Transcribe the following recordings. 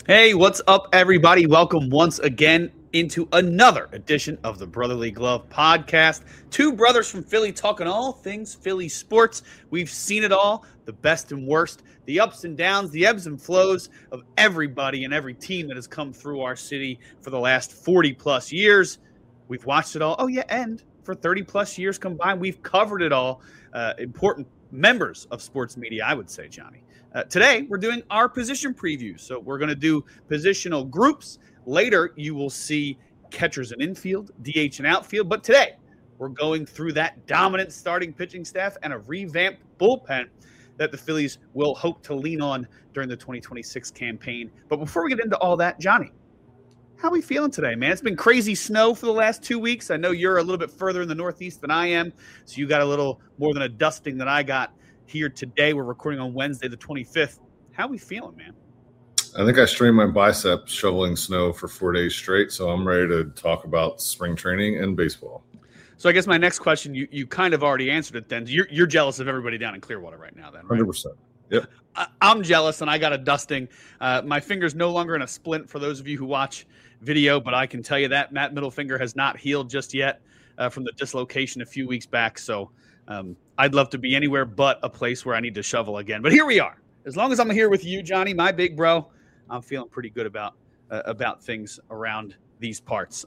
Hey, what's up, everybody? Welcome once again into another edition of the Brotherly Glove podcast. Two brothers from Philly talking all things Philly sports. We've seen it all, the best and worst, the ups and downs, the ebbs and flows of everybody and every team that has come through our city for the last 40 plus years. We've watched it all. Oh, yeah, and for 30 plus years combined, we've covered it all. Important members of sports media, I would say, Johnny. Today, we're doing our position previews. So we're going to do positional groups. Later, you will see catchers and infield, DH and outfield. But today, we're going through that dominant starting pitching staff and a revamped bullpen that the Phillies will hope to lean on during the 2026 campaign. But before we get into all that, Johnny, how are we feeling today, man? It's been crazy snow for the last 2 weeks. I know you're a little bit further in the Northeast than I am, so you got a little more than a dusting than I got here today. We're recording on Wednesday, the 25th. How are we feeling, man? I think I strained my bicep shoveling snow for 4 days straight, so I'm ready to talk about spring training and baseball. So I guess my next question, you kind of already answered it then. You're jealous of everybody down in Clearwater right now then, right? 100%. Yep. I'm jealous, and I got a dusting. My finger's no longer in a splint for those of you who watch video, but I can tell you that Matt middle finger has not healed just yet from the dislocation a few weeks back. So I'd love to be anywhere but a place where I need to shovel again. But here we are. As long as I'm here with you, Johnny, my big bro, I'm feeling pretty good about things around these parts.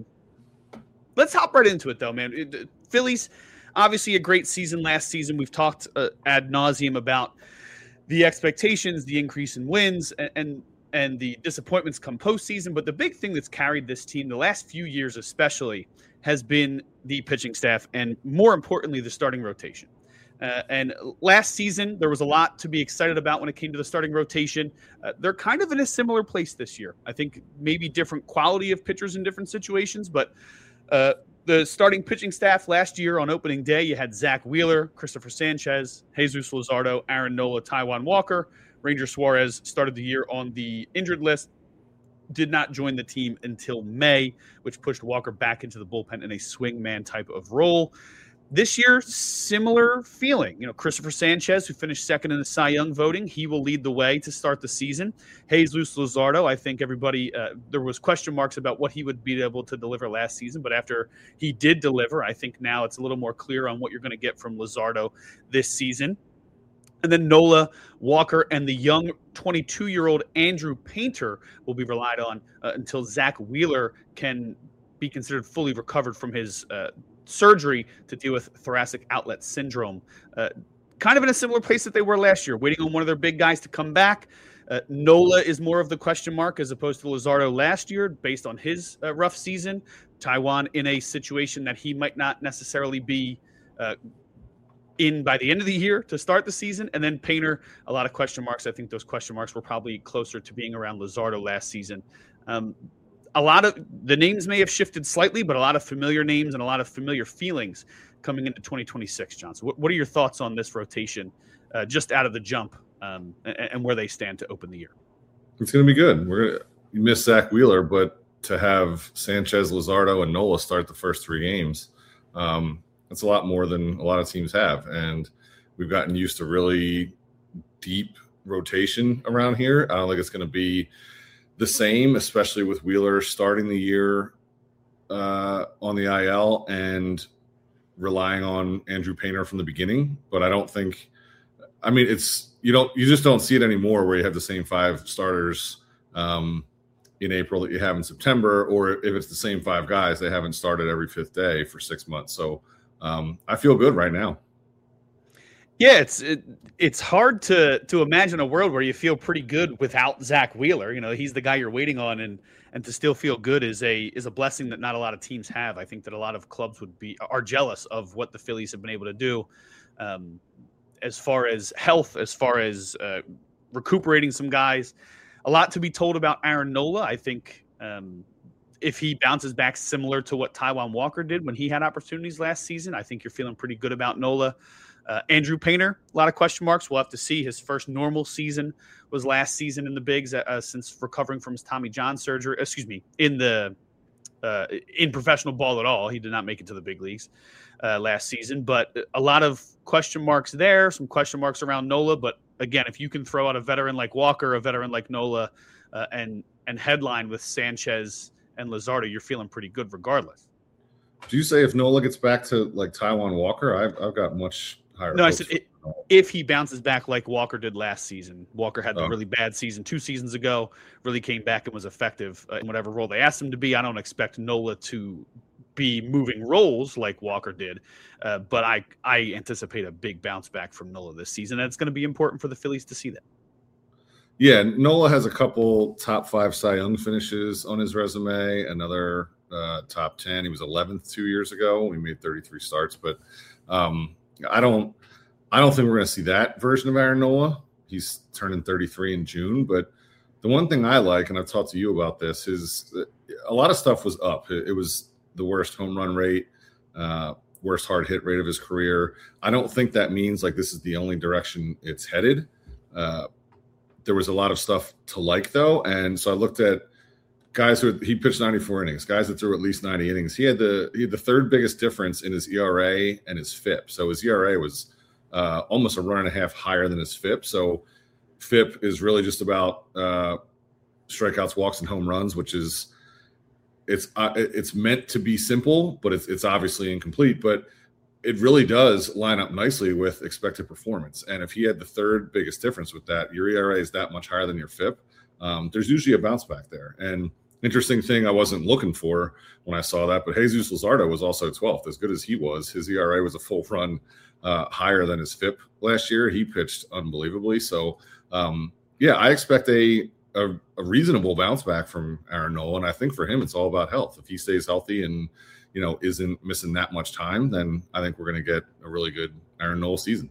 Let's hop right into it, though, man. Phillies, obviously a great season last season. We've talked ad nauseum about the expectations, the increase in wins, and the disappointments come postseason. But the big thing that's carried this team the last few years especially has been the pitching staff and, more importantly, the starting rotation. And last season, there was a lot to be excited about when it came to the starting rotation. They're kind of in a similar place this year. I think maybe different quality of pitchers in different situations, but the starting pitching staff last year on opening day, you had Zach Wheeler, Christopher Sanchez, Jesus Luzardo, Aaron Nola, Taijuan Walker. Ranger Suarez started the year on the injured list, did not join the team until May, which pushed Walker back into the bullpen in a swingman type of role. This year, similar feeling. Christopher Sanchez, who finished second in the Cy Young voting, he will lead the way to start the season. Jesus Luzardo, I think everybody, there was question marks about what he would be able to deliver last season, but after he did deliver, I think now it's a little more clear on what you're going to get from Luzardo this season. And then Nola, Walker, and the young 22-year-old Andrew Painter will be relied on until Zach Wheeler can be considered fully recovered from his surgery to deal with thoracic outlet syndrome. Kind of in a similar place that they were last year, waiting on one of their big guys to come back. Nola is more of the question mark as opposed to Luzardo last year based on his rough season. Taijuan in a situation that he might not necessarily be in by the end of the year to start the season. And then Painter, a lot of question marks. I think those question marks were probably closer to being around Luzardo last season. A lot of the names may have shifted slightly, but a lot of familiar names and a lot of familiar feelings coming into 2026, Johnson. What are your thoughts on this rotation just out of the jump and where they stand to open the year? It's going to be good. You miss Zach Wheeler, but to have Sanchez, Luzardo, and Nola start the first 3 games, that's a lot more than a lot of teams have. And we've gotten used to really deep rotation around here. I don't think it's going to be the same, especially with Wheeler starting the year on the IL and relying on Andrew Painter from the beginning. But I don't think – you just don't see it anymore where you have the same 5 starters in April that you have in September, or if it's the same 5 guys, they haven't started every 5th day for 6 months. So I feel good right now. Yeah, it's hard to imagine a world where you feel pretty good without Zach Wheeler. He's the guy you're waiting on, and to still feel good is a blessing that not a lot of teams have. I think that a lot of clubs are jealous of what the Phillies have been able to do as far as health, as far as recuperating some guys. A lot to be told about Aaron Nola. I think if he bounces back similar to what Taijuan Walker did when he had opportunities last season, I think you're feeling pretty good about Nola. Andrew Painter, a lot of question marks. We'll have to see. His first normal season was last season in the bigs since recovering from his Tommy John surgery. In professional ball at all. He did not make it to the big leagues last season. But a lot of question marks there, some question marks around Nola. But again, if you can throw out a veteran like Walker, a veteran like Nola, and headline with Sanchez and Luzardo, you're feeling pretty good regardless. Do you say if Nola gets back to like Taijuan Walker? I've got much higher. No, I said if he bounces back like Walker did last season. Walker had the really bad season 2 seasons ago, really came back and was effective in whatever role they asked him to be. I don't expect Nola to be moving roles like Walker did, but I anticipate a big bounce back from Nola this season, and it's going to be important for the Phillies to see that. Yeah, Nola has a couple top 5 Cy Young finishes on his resume, another top 10. He was 11th 2 years ago. He made 33 starts, but I don't think we're going to see that version of Aaron Nola. He's turning 33 in June, but the one thing I like, and I've talked to you about this, is a lot of stuff was up. It was the worst home run rate, worst hard hit rate of his career. I don't think that means like this is the only direction it's headed. There was a lot of stuff to like, though. And so I looked at guys he pitched 94 innings, guys that threw at least 90 innings. He had the third biggest difference in his ERA and his FIP. So his ERA was almost a run and a half higher than his FIP. So FIP is really just about strikeouts, walks, and home runs, which is it's meant to be simple, but it's obviously incomplete. But it really does line up nicely with expected performance. And if he had the third biggest difference with that, your ERA is that much higher than your FIP, there's usually a bounce back there. And interesting thing I wasn't looking for when I saw that, but Jesus Luzardo was also 12th. As good as he was, his ERA was a full run higher than his FIP last year. He pitched unbelievably. So, I expect a reasonable bounce back from Aaron Nola. And I think for him, it's all about health. If he stays healthy and isn't missing that much time, then I think we're going to get a really good Aaron Nola season.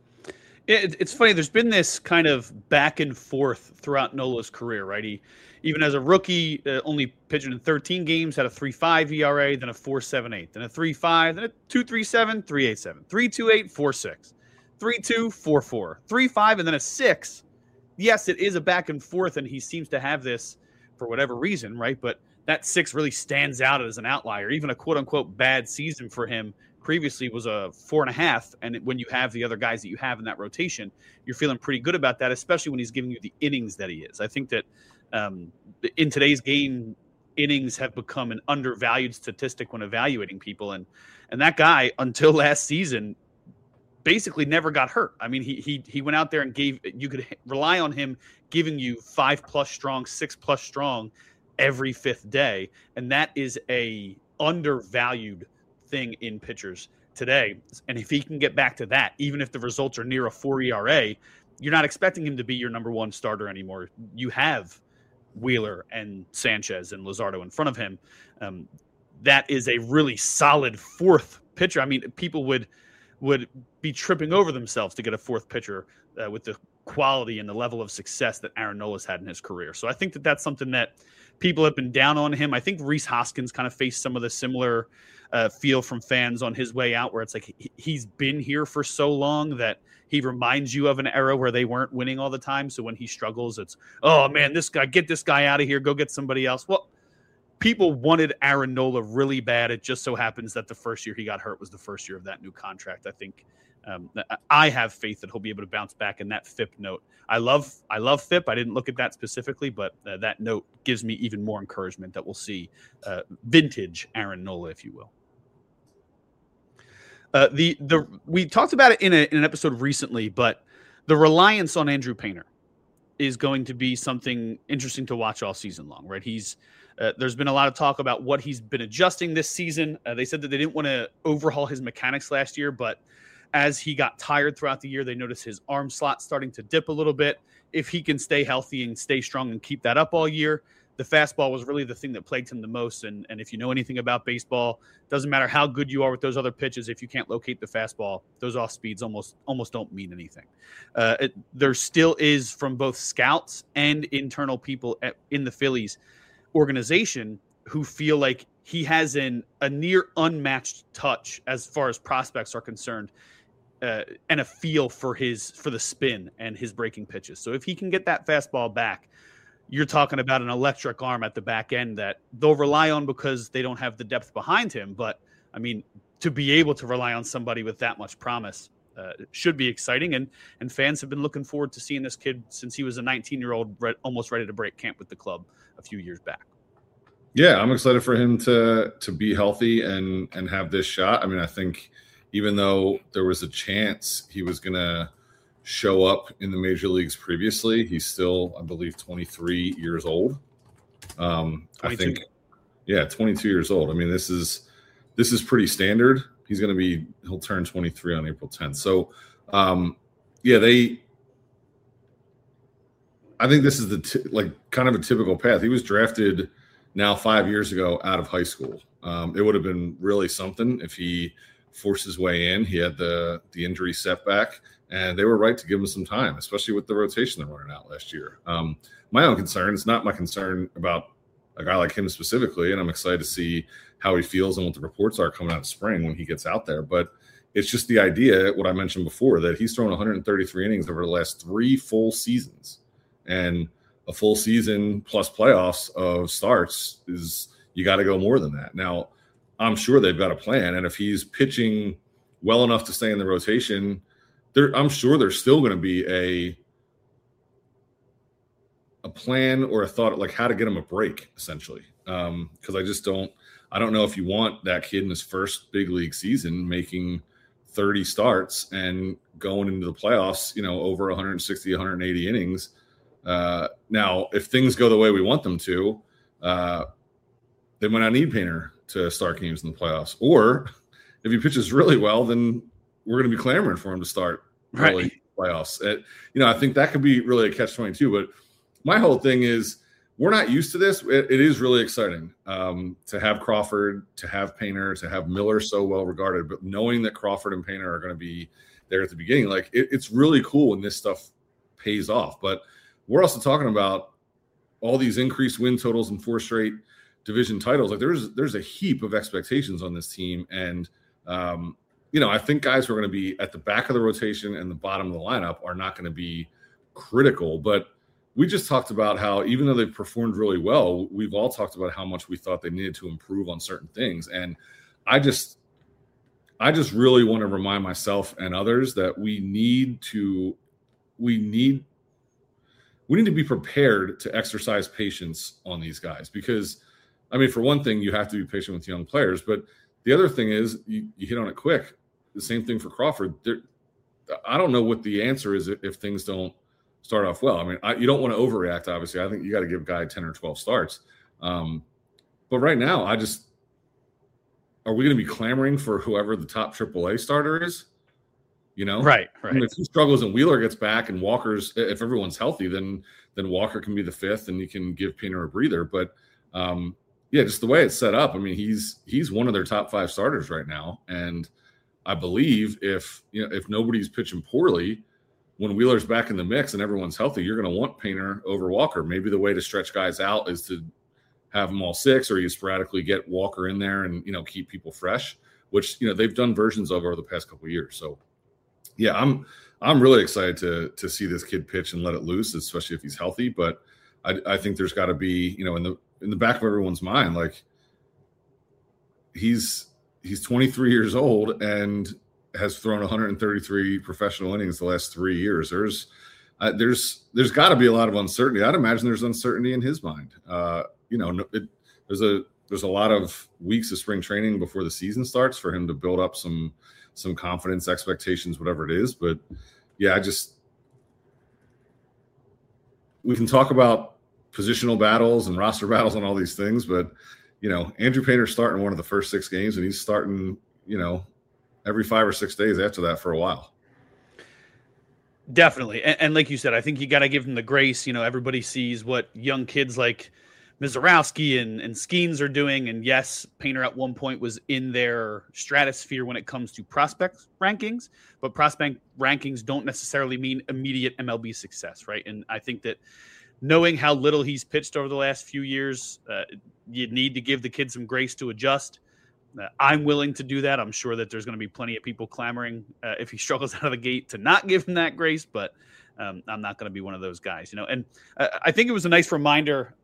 It's funny. There's been this kind of back and forth throughout Nola's career, right? He, even as a rookie, only pitched in 13 games, had a 3.5 ERA, then a 4.78, then a 3.5, then a 2.37, 3.87, 3.28, 4.6, 3.2, 4.4, 3.5, and then a 6. Yes, it is a back and forth, and he seems to have this for whatever reason, right? But that 6 really stands out as an outlier. Even a quote-unquote bad season for him previously was a 4.5, and when you have the other guys that you have in that rotation, you're feeling pretty good about that, especially when he's giving you the innings that he is. I think that in today's game, innings have become an undervalued statistic when evaluating people, and that guy, until last season, basically never got hurt. I mean, he went out there and you could rely on him giving you 5+ strong, 6+ strong every 5th day, and that is a undervalued thing in pitchers today. And if he can get back to that, even if the results are near a 4 ERA, you're not expecting him to be your number 1 starter anymore. You have Wheeler and Sanchez and Luzardo in front of him. That is a really solid 4th pitcher. I mean, people would be tripping over themselves to get a 4th pitcher with the quality and the level of success that Aaron Nola's had in his career. So I think that that's something that people have been down on him. I think Rhys Hoskins kind of faced some of the similar feel from fans on his way out, where it's like he's been here for so long that he reminds you of an era where they weren't winning all the time. So when he struggles, it's, oh man, get this guy out of here, go get somebody else. Well, people wanted Aaron Nola really bad. It just so happens that the first year he got hurt was the first year of that new contract. I think I have faith that he'll be able to bounce back in that FIP note. I love FIP. I didn't look at that specifically, but that note gives me even more encouragement that we'll see vintage Aaron Nola, if you will. We talked about it in an episode recently, but the reliance on Andrew Painter is going to be something interesting to watch all season long, right? There's been a lot of talk about what he's been adjusting this season. They said that they didn't want to overhaul his mechanics last year, but as he got tired throughout the year, they noticed his arm slot starting to dip a little bit. If he can stay healthy and stay strong and keep that up all year, the fastball was really the thing that plagued him the most. And if you know anything about baseball, doesn't matter how good you are with those other pitches, if you can't locate the fastball, those off speeds almost don't mean anything. There still is, from both scouts and internal people in the Phillies organization, who feel like he has a near unmatched touch as far as prospects are concerned, and a feel for the spin and his breaking pitches. So if he can get that fastball back, you're talking about an electric arm at the back end that they'll rely on because they don't have the depth behind him. But I mean, to be able to rely on somebody with that much promise should be exciting. And fans have been looking forward to seeing this kid since he was a 19-year-old, almost ready to break camp with the club a few years back. Yeah, I'm excited for him to be healthy and have this shot. I mean, I think even though there was a chance he was going to show up in the major leagues previously, he's still, I believe, 23 years old. I think, 22 years old. I mean, this is pretty standard. He'll turn 23 on April 10th. So, I think this is kind of a typical path. He was drafted now 5 years ago out of high school. It would have been really something if he forced his way in. He had the injury setback, and they were right to give him some time, especially with the rotation they're running out last year. My own concern, it's not my concern about a guy like him specifically, and I'm excited to see how he feels and what the reports are coming out of spring when he gets out there. But it's just the idea, what I mentioned before, that he's thrown 133 innings over the last 3 full seasons. And a full season plus playoffs of starts you got to go more than that. Now, I'm sure they've got a plan. And if he's pitching well enough to stay in the rotation, I'm sure there's still going to be a plan or a thought like how to get him a break, essentially. Because I don't know if you want that kid in his first big league season making 30 starts and going into the playoffs, over 160, 180 innings. Now, if things go the way we want them to, they might not need Painter to start games in the playoffs. Or if he pitches really well, then we're going to be clamoring for him to start early playoffs. I think that could be really a catch-22. But my whole thing is we're not used to this. It is really exciting to have Crawford, to have Painter, to have Miller so well regarded. But knowing that Crawford and Painter are going to be there at the beginning, it's really cool when this stuff pays off. But we're also talking about all these increased win totals and 4 straight division titles. There's a heap of expectations on this team. And, I think guys who are going to be at the back of the rotation and the bottom of the lineup are not going to be critical. But we just talked about how even though they've performed really well, we've all talked about how much we thought they needed to improve on certain things. And I just really want to remind myself and others that we need to be prepared to exercise patience on these guys because, for one thing, you have to be patient with young players. But the other thing is you hit on it quick. The same thing for Crawford. I don't know what the answer is if things don't start off well. You don't want to overreact, obviously. I think you got to give a guy 10 or 12 starts. But right now, are we going to be clamoring for whoever the top AAA starter is? Right. If he struggles and Wheeler gets back and if everyone's healthy, then Walker can be the 5th and you can give Painter a breather. But just the way it's set up, he's one of their top 5 starters right now. And I believe if nobody's pitching poorly, when Wheeler's back in the mix and everyone's healthy, you're going to want Painter over Walker. Maybe the way to stretch guys out is to have them all 6, or you sporadically get Walker in there and keep people fresh, which they've done versions of over the past couple of years. So. Yeah, I'm really excited to see this kid pitch and let it loose, especially if he's healthy. But I think there's got to be, in the back of everyone's mind, he's 23 years old and has thrown 133 professional innings the last 3 years. There's got to be a lot of uncertainty. I'd imagine there's uncertainty in his mind. There's a lot of weeks of spring training before the season starts for him to build up some confidence, expectations, whatever it is. But yeah, we can talk about positional battles and roster battles and all these things, but Andrew Painter's starting one of the first 6 games and he's starting, every 5 or 6 days after that for a while. Definitely. And like you said, I think you got to give him the grace. Everybody sees what young kids like Mizorowski and Skeens are doing. And yes, Painter at one point was in their stratosphere when it comes to prospect rankings, but prospect rankings don't necessarily mean immediate MLB success, right? And I think that knowing how little he's pitched over the last few years, you need to give the kid some grace to adjust. I'm willing to do that. I'm sure that there's going to be plenty of people clamoring if he struggles out of the gate to not give him that grace, but I'm not going to be one of those guys, And I think it was a nice reminder.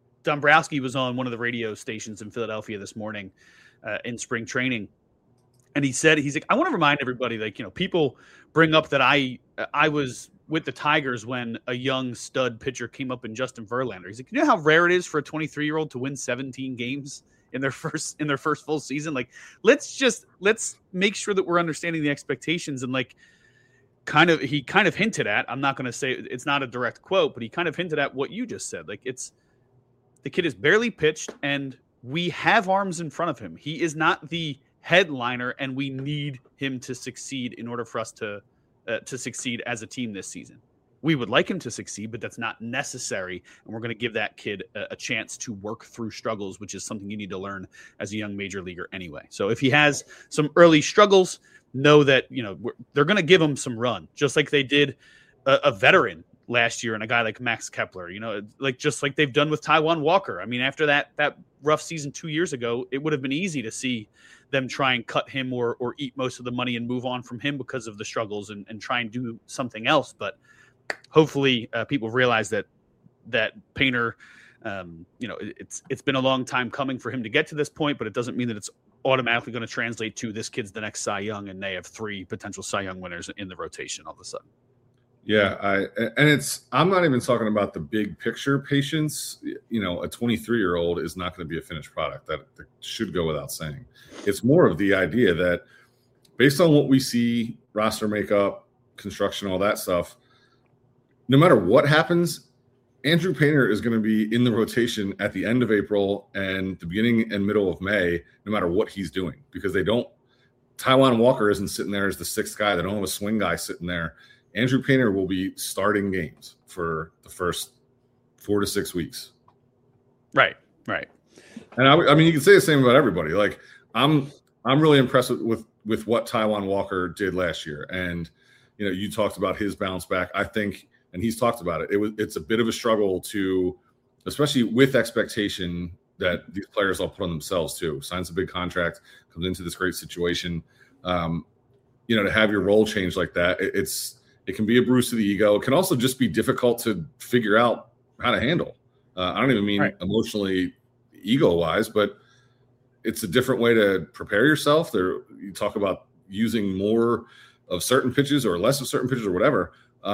Dombrowski was on one of the radio stations in Philadelphia this morning in spring training, And he's like, I want to remind everybody, like, people bring up that I was with the Tigers when a young stud pitcher came up in Justin Verlander. He's like, you know how rare it is for a 23-year-old to win 17 games in their first full season? Like, let's make sure that we're understanding the expectations. And like, he kind of hinted at, I'm not going to say it's not a direct quote, but he kind of hinted at what you just said. Like, the kid has barely pitched and we have arms in front of him. He is not the headliner, and we need him to succeed in order for us to succeed as a team this season. We would like him to succeed, but that's not necessary, and we're going to give that kid a chance to work through struggles, which is something you need to learn as a young major leaguer anyway. So if he has some early struggles, know that they're going to give him some run, just like they did a veteran last year and a guy like Max Kepler, just like they've done with Taijuan Walker. I mean, after that rough season 2 years ago, it would have been easy to see them try and cut him or eat most of the money and move on from him because of the struggles and try and do something else. But hopefully people realize that Painter, it's been a long time coming for him to get to this point, but it doesn't mean that it's automatically going to translate to this kid's the next Cy Young and they have 3 potential Cy Young winners in the rotation all of a sudden. Yeah, I'm not even talking about the big picture patience. A 23-year-old is not going to be a finished product. That should go without saying. It's more of the idea that based on what we see, roster makeup, construction, all that stuff, no matter what happens, Andrew Painter is going to be in the rotation at the end of April and the beginning and middle of May, no matter what he's doing, because Taijuan Walker isn't sitting there as the 6th guy. They don't have a swing guy sitting there. Andrew Painter will be starting games for the first 4 to 6 weeks. Right. And I mean, you can say the same about everybody. Like, I'm really impressed with what Taijuan Walker did last year. And, you talked about his bounce back. I think, and he's talked about it, it's a bit of a struggle to, especially with expectation that these players all put on themselves too. Signs a big contract, comes into this great situation. To have your role change like that, it can be a bruise to the ego. It can also just be difficult to figure out how to handle. I don't even mean emotionally, ego-wise, but it's a different way to prepare yourself. You talk about using more of certain pitches or less of certain pitches or whatever.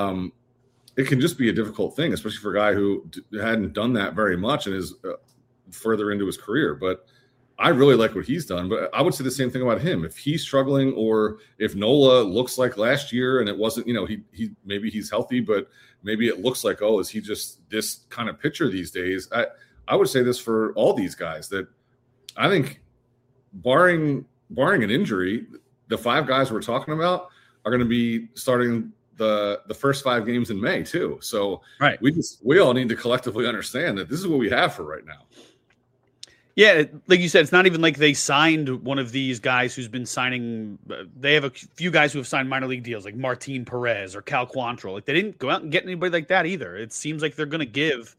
It can just be a difficult thing, especially for a guy who hadn't done that very much and is further into his career. But I really like what he's done, but I would say the same thing about him. If he's struggling, or if Nola looks like last year and it wasn't, he maybe he's healthy, but maybe it looks like, is he just this kind of pitcher these days? I would say this for all these guys, that I think barring an injury, the 5 guys we're talking about are going to be starting the first 5 games in May too. So we all need to collectively understand that this is what we have for right now. Yeah, like you said, it's not even like they signed one of these guys who's been signing. They have a few guys who have signed minor league deals, like Martin Perez or Cal Quantrill. Like, they didn't go out and get anybody like that either. It seems like they're going to give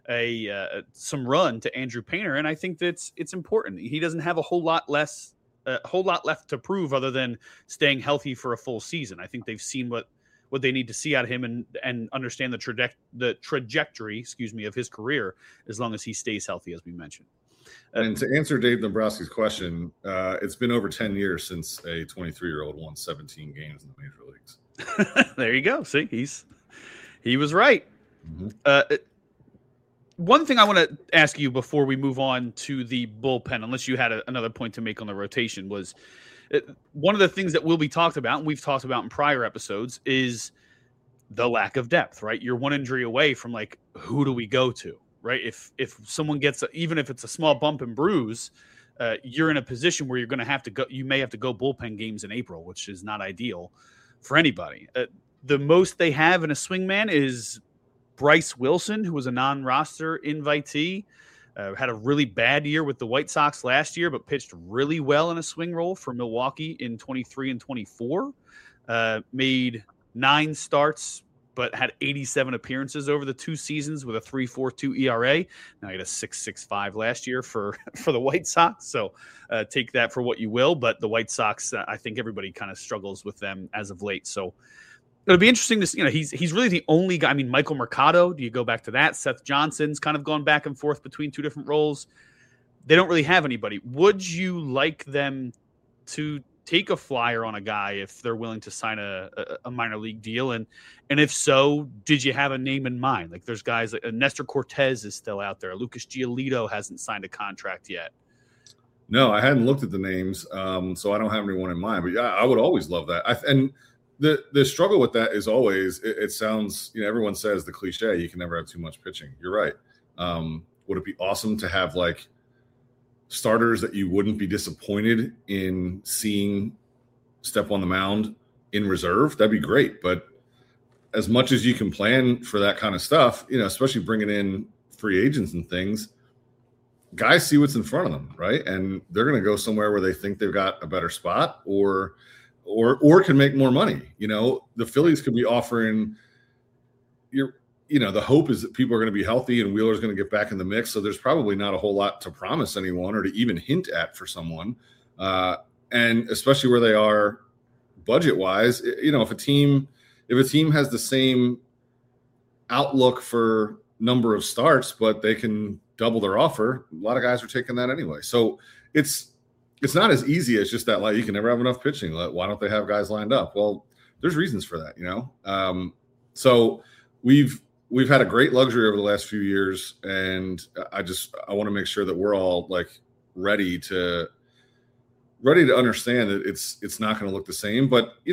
some run to Andrew Painter, and I think that's it's important. He doesn't have a whole lot left to prove other than staying healthy for a full season. I think they've seen what they need to see out of him and understand the trajectory, of his career, as long as he stays healthy, as we mentioned. And to answer Dave Dombrowski's question, it's been over 10 years since a 23-year-old won 17 games in the major leagues. There you go. See, he was right. Mm-hmm. One thing I want to ask you before we move on to the bullpen, unless you had another point to make on the rotation, was one of the things that will be talked about, and we've talked about in prior episodes, is the lack of depth, right? You're one injury away from, like, who do we go to? Right. If someone gets, even if it's a small bump and bruise, you're in a position where you're going to have to go. You may have to go bullpen games in April, which is not ideal for anybody. The most they have in a swingman is Bryce Wilson, who was a non-roster invitee, had a really bad year with the White Sox last year, but pitched really well in a swing role for Milwaukee in 23 and 24. Made 9 starts, but had 87 appearances over the 2 seasons with a 3.42 ERA. Now he had a 6.65 last year for the White Sox. So take that for what you will. But the White Sox, I think everybody kind of struggles with them as of late. So it'll be interesting to see. He's really the only guy. I mean, Michael Mercado, do you go back to that? Seth Johnson's kind of gone back and forth between 2 different roles. They don't really have anybody. Would you like them to take a flyer on a guy if they're willing to sign a minor league deal? And if so, did you have a name in mind? Like there's guys like Nestor Cortez is still out there. Lucas Giolito hasn't signed a contract yet. No, I hadn't looked at the names, so I don't have anyone in mind. But yeah, I would always love that. And the struggle with that is always it sounds, everyone says the cliche, you can never have too much pitching. You're right. Would it be awesome to have like starters that you wouldn't be disappointed in seeing step on the mound in reserve? That'd be great. But as much as you can plan for that kind of stuff, especially bringing in free agents and things, guys see what's in front of them, right? And they're going to go somewhere where they think they've got a better spot or can make more money. The Phillies could be offering the hope is that people are going to be healthy and Wheeler's going to get back in the mix. So there's probably not a whole lot to promise anyone or to even hint at for someone. And especially where they are budget wise, if a team has the same outlook for number of starts, but they can double their offer, a lot of guys are taking that anyway. So it's not as easy as just that, like, you can never have enough pitching. Why don't they have guys lined up? Well, there's reasons for that, So we've had a great luxury over the last few years, and I want to make sure that we're all like ready to understand that it's not going to look the same. But you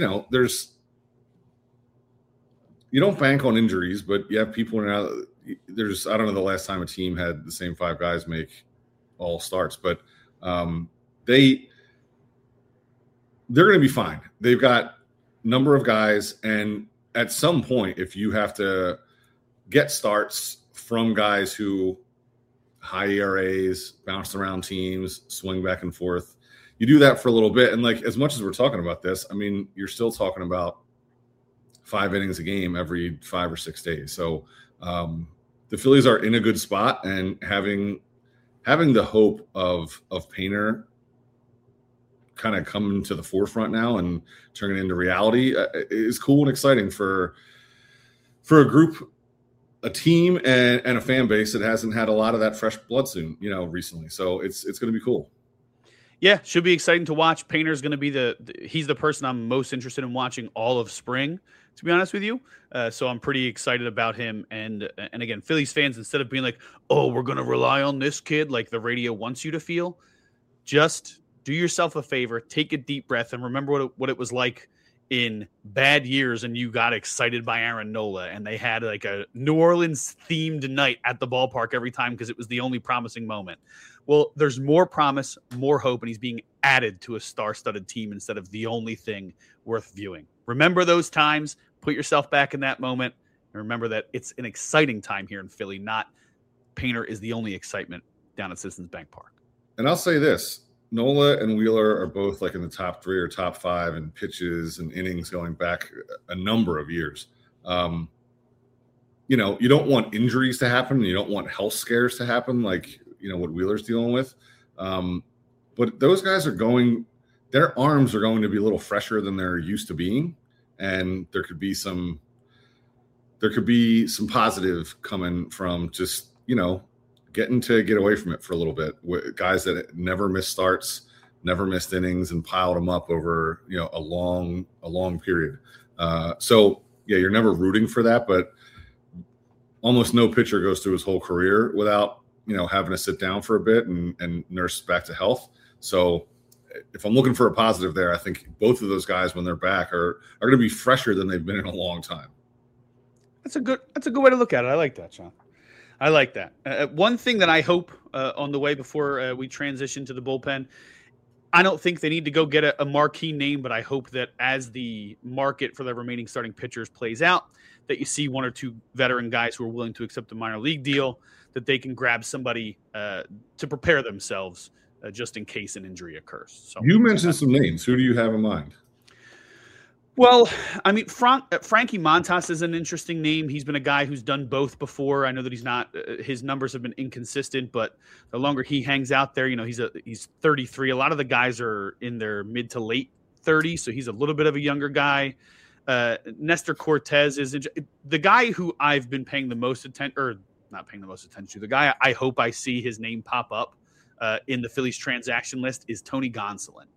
don't bank on injuries, but you have people now. I don't know the last time a team had the same 5 guys make all starts, but they're going to be fine. They've got number of guys, and at some point, if you have to get starts from guys who high ERAs, bounced around teams, swing back and forth, you do that for a little bit. And like, as much as we're talking about this, I mean, you're still talking about 5 innings a game every 5 or 6 days. So the Phillies are in a good spot, and having the hope of Painter kind of coming to the forefront now and turning it into reality is cool and exciting for a group, a team, and a fan base that hasn't had a lot of that fresh blood soon, recently. So it's going to be cool. Yeah, should be exciting to watch. Painter's going to be he's the person I'm most interested in watching all of spring, to be honest with you. So I'm pretty excited about him. And again, Phillies fans, instead of being like, oh, we're going to rely on this kid like the radio wants you to feel, just do yourself a favor, take a deep breath, and remember what it was like in bad years and you got excited by Aaron Nola and they had like a New Orleans themed night at the ballpark every time because it was the only promising moment. Well, there's more promise, more hope, and he's being added to a star-studded team instead of the only thing worth viewing. Remember those times, put yourself back in that moment, and remember that it's an exciting time here in Philly, not Painter is the only excitement down at Citizens Bank Park. And I'll say this, Nola and Wheeler are both like in the top 3 or top 5 in pitches and innings going back a number of years. You don't want injuries to happen. You don't want health scares to happen like, what Wheeler's dealing with. But those guys their arms are going to be a little fresher than they're used to being. And there could be some positive coming from just, getting to get away from it for a little bit. Guys that never missed starts, never missed innings, and piled them up over a long period. So yeah, you're never rooting for that, but almost no pitcher goes through his whole career without having to sit down for a bit and nurse back to health. So if I'm looking for a positive there, I think both of those guys when they're back are going to be fresher than they've been in a long time. That's a good way to look at it. I like that, Sean. I like that. One thing that I hope on the way before we transition to the bullpen, I don't think they need to go get a marquee name, but I hope that as the market for the remaining starting pitchers plays out, that you see 1 or 2 veteran guys who are willing to accept a minor league deal, that they can grab somebody to prepare themselves just in case an injury occurs. So you mentioned some names. Who do you have in mind? Well, I mean, Frankie Montas is an interesting name. He's been a guy who's done both before. I know that he's not his numbers have been inconsistent, but the longer he hangs out there, he's 33. A lot of the guys are in their mid to late 30s, so he's a little bit of a younger guy. Nestor Cortez is the guy who I've been paying the most attention, or not paying the most attention to. The guy I hope I see his name pop up in the Phillies transaction list is Tony Gonsolin.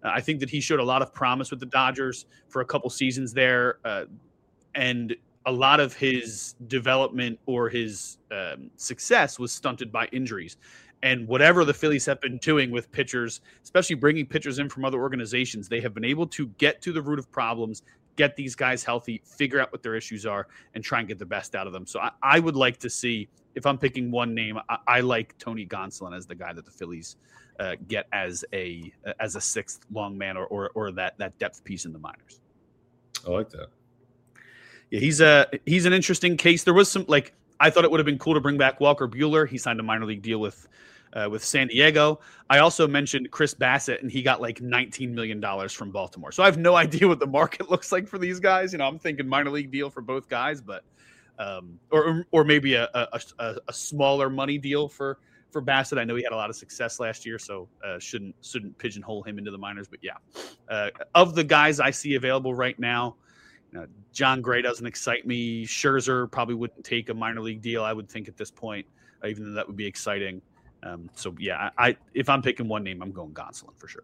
I think that he showed a lot of promise with the Dodgers for a couple seasons there, and a lot of his development or his success was stunted by injuries. And whatever the Phillies have been doing with pitchers, especially bringing pitchers in from other organizations, they have been able to get to the root of problems, get these guys healthy, figure out what their issues are, and try and get the best out of them. So I would like to see, if I'm picking one name, I like Tony Gonsolin as the guy that the Phillies get as a sixth long man or that depth piece in the minors. I like that. Yeah, he's an interesting case. There was some, like, I thought it would have been cool to bring back Walker Buehler. He signed a minor league deal with San Diego. I also mentioned Chris Bassett, and he got like $19 million from Baltimore. So I have no idea what the market looks like for these guys. You know, I'm thinking minor league deal for both guys, but or maybe a smaller money deal for Bassett. I know he had a lot of success last year, so shouldn't pigeonhole him into the minors. But yeah, of the guys I see available right now, John Gray doesn't excite me. Scherzer probably wouldn't take a minor league deal, I would think, at this point, even though that would be exciting. So yeah, if I'm picking one name, I'm going Gonsolin for sure.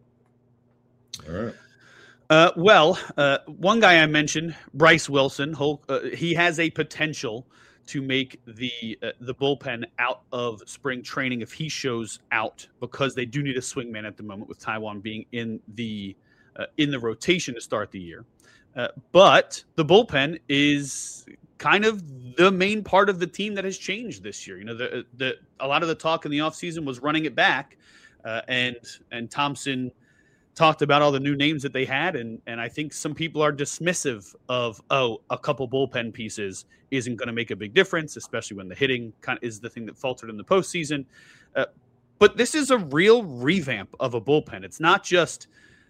All right. One guy I mentioned, Bryce Wilson, he has a potential to make the bullpen out of spring training if he shows out, because they do need a swingman at the moment with Taijuan being in the rotation to start the year. But the bullpen is kind of the main part of the team that has changed this year. You know, a lot of the talk in the offseason was running it back, and Thompson talked about all the new names that they had, and I think some people are dismissive of, a couple bullpen pieces isn't going to make a big difference, especially when the hitting kind of is the thing that faltered in the postseason. But this is a real revamp of a bullpen. It's not just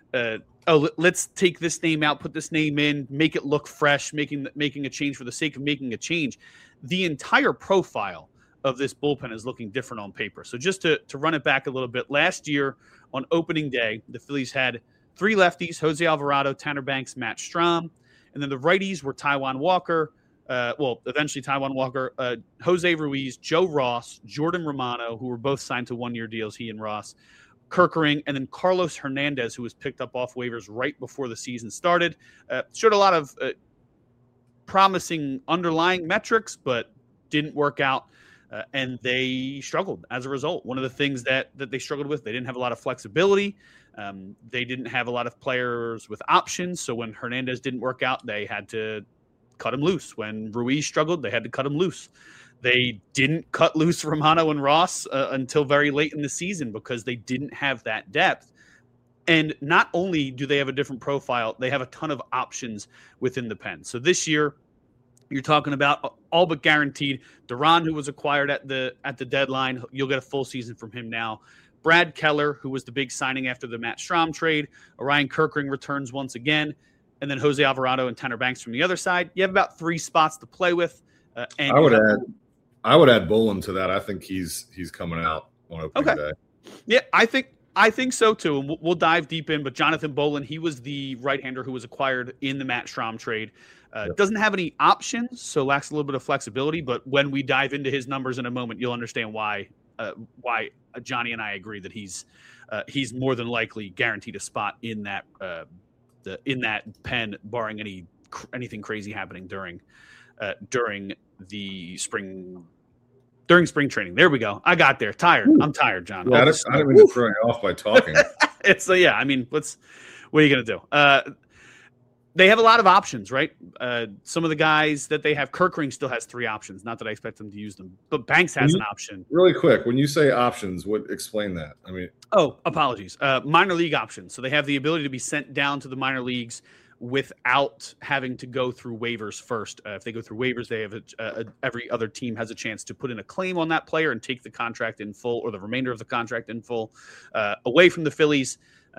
let's take this name out, put this name in, make it look fresh, making a change for the sake of making a change. The entire profile of this bullpen is looking different on paper. So just to run it back a little bit, last year on opening day, the Phillies had three lefties: Jose Alvarado, Tanner Banks, Matt Strahm. And then the righties were Taijuan Walker, eventually Taijuan Walker, Jose Ruiz, Joe Ross, Jordan Romano, who were both signed to one-year deals, he and Ross, Kerkering, and then Carlos Hernandez, who was picked up off waivers right before the season started. Showed a lot of promising underlying metrics, but didn't work out, and they struggled as a result. One of the things that they struggled with, they didn't have a lot of flexibility. They didn't have a lot of players with options, so when Hernandez didn't work out, they had to cut him loose. When Ruiz struggled, they had to cut him loose. They didn't cut loose Romano and Ross until very late in the season because they didn't have that depth. And not only do they have a different profile, they have a ton of options within the pen. So this year, you're talking about all but guaranteed Duran, who was acquired at the deadline. You'll get a full season from him now. Brad Keller, who was the big signing after the Matt Strahm trade. Orion Kerkering returns once again. And then Jose Alvarado and Tanner Banks from the other side. You have about three spots to play with. And I would add Bolin to that. I think he's coming out on opening day. Yeah, I think so too. And we'll dive deep in. But Jonathan Bolin, he was the right-hander who was acquired in the Matt Strahm trade. Doesn't have any options, so lacks a little bit of flexibility. But when we dive into his numbers in a moment, you'll understand why Johnny and I agree that he's more than likely guaranteed a spot in that pen, barring anything crazy happening during spring training. There we go. I got there. Tired. I'm tired, John. Yeah, I didn't mean to throw you off by talking. I mean, what are you going to do? They have a lot of options, right? Some of the guys that they have, Kerkering still has three options. Not that I expect them to use them, but Banks has an option. Really quick, when you say options, explain that? I mean, apologies. Minor league options. So they have the ability to be sent down to the minor leagues without having to go through waivers first. If they go through waivers, they have every other team has a chance to put in a claim on that player and take the contract in full, or the remainder of the contract in full, away from the Phillies.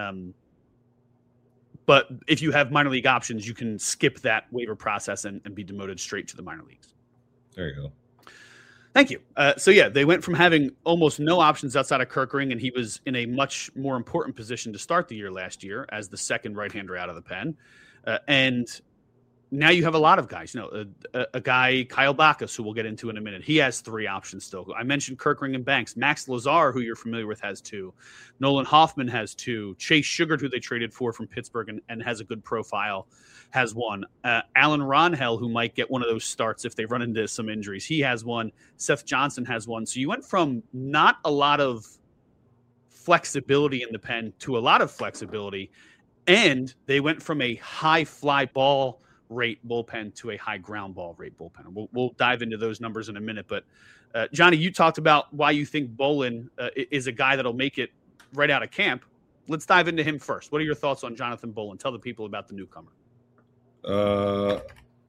But if you have minor league options, you can skip that waiver process and be demoted straight to the minor leagues. There you go. Thank you. They went from having almost no options outside of Kerkering, and he was in a much more important position to start the year last year as the second right-hander out of the pen. And now you have a lot of guys. A guy, Kyle Bacchus, who we'll get into in a minute. He has 3 options still. I mentioned Kirkring and Banks. Max Lazar, who you're familiar with, has 2. Nolan Hoffman has 2. Chase Sugar, who they traded for from Pittsburgh and has a good profile, has 1. Alan Ronhell, who might get one of those starts if they run into some injuries, he has 1. Seth Johnson has 1. So you went from not a lot of flexibility in the pen to a lot of flexibility, and they went from a high fly ball rate bullpen to a high ground ball rate bullpen. We'll dive into those numbers in a minute. But Johnny, you talked about why you think Bolin is a guy that'll make it right out of camp. Let's dive into him first. What are your thoughts on Jonathan Bolin? Tell the people about the newcomer. Well,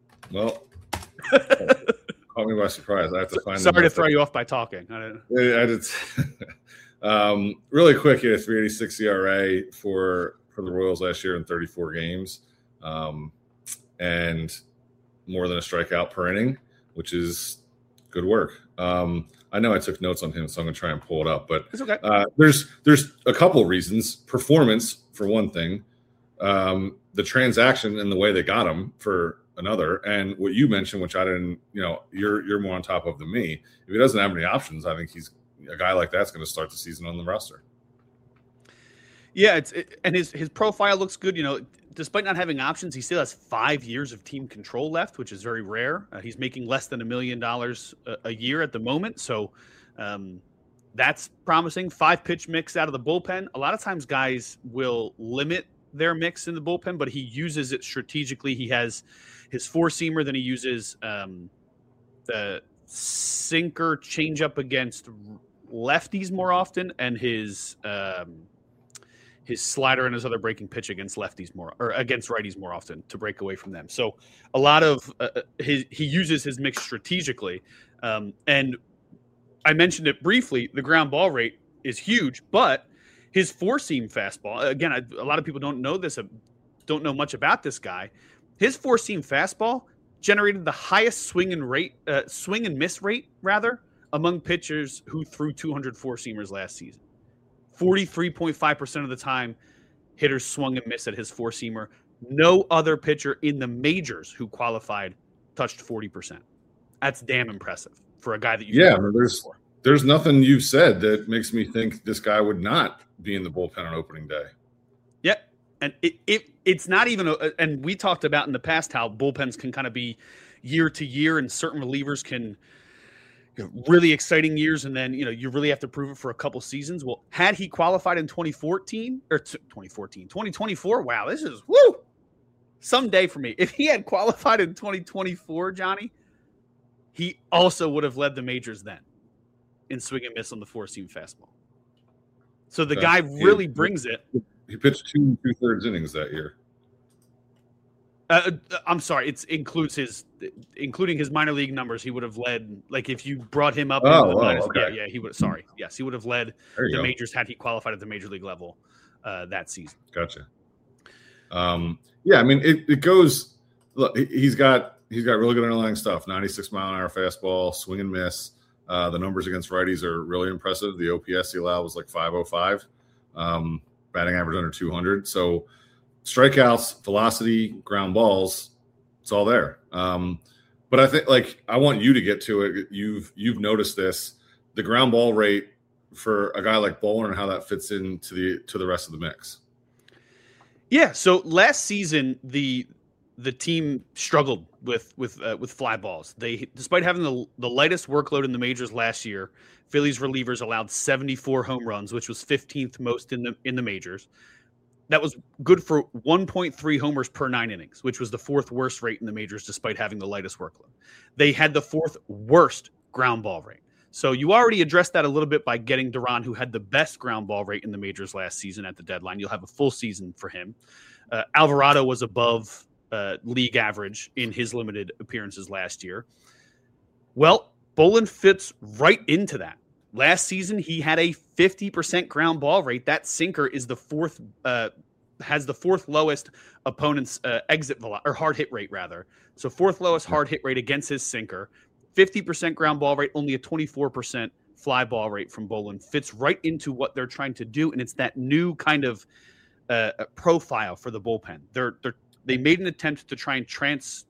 caught me by surprise. I have to find. Sorry to throw you off by talking. I did. Really quick, he had a 3.86 ERA for the Royals last year in 34 games. And more than a strikeout per inning, which is good work. I know I took notes on him, so I'm going to try and pull it up. But it's okay. There's a couple reasons. Performance, for one thing. The transaction and the way they got him, for another. And what you mentioned, which I didn't, you're more on top of than me. If he doesn't have any options, I think he's a guy like that's going to start the season on the roster. Yeah, and his profile looks good. Despite not having options, he still has 5 years of team control left, which is very rare. He's making less than $1 million a year at the moment, so that's promising. 5-pitch mix out of the bullpen. A lot of times, guys will limit their mix in the bullpen, but he uses it strategically. He has his 4-seamer, then he uses the sinker changeup against lefties more often, and his slider and his other breaking pitch against against righties more often to break away from them. So a lot of he uses his mix strategically. And I mentioned it briefly. The ground ball rate is huge, but his 4-seam fastball, again, a lot of people don't know much about this guy. His 4-seam fastball generated the highest swing and miss rate among pitchers who threw 200 4-seamers last season. 43.5% of the time, hitters swung and missed at his 4-seamer. No other pitcher in the majors who qualified touched 40%. That's damn impressive for a guy that there's nothing you've said that makes me think this guy would not be in the bullpen on opening day. Yeah, and it's not even and we talked about in the past how bullpens can kind of be year to year, and certain relievers can really exciting years, and then you really have to prove it for a couple seasons. Well, had he qualified in 2024, wow, this is someday for me. If he had qualified in 2024, Johnny, he also would have led the majors then in swing and miss on the 4-seam fastball. So the guy really brings it. He pitched 2 2/3 innings that year. I'm sorry. Including his minor league numbers. He would have led, like if you brought him up. Okay. Yeah. He would. Sorry. Yes, he would have led the majors had he qualified at the major league level that season. Gotcha. Yeah, I mean it goes. Look, he's got really good underlying stuff. 96-mile-an-hour fastball, swing and miss. The numbers against righties are really impressive. The OPS he allowed was like 505. Batting average under 200. So strikeouts, velocity, ground balls, it's all there. But I think I want you to get to it. You've noticed this, the ground ball rate for a guy like Bolin and how that fits into the rest of the mix. Yeah. So last season, the team struggled with fly balls. They, despite having the lightest workload in the majors last year, Phillies relievers allowed 74 home runs, which was 15th most in the majors. That was good for 1.3 homers per 9 innings, which was the 4th worst rate in the majors, despite having the lightest workload. They had the 4th worst ground ball rate. So you already addressed that a little bit by getting Duran, who had the best ground ball rate in the majors last season at the deadline. You'll have a full season for him. Alvarado was above league average in his limited appearances last year. Well, Bolin fits right into that. Last season, he had a 50% ground ball rate. That sinker is the 4th, has the 4th lowest opponent's exit velocity, or hard hit rate rather. So 4th lowest hard hit rate against his sinker. 50% ground ball rate, only a 24% fly ball rate from Bolin. Fits right into what they're trying to do, and it's that new kind of profile for the bullpen. They made an attempt to try and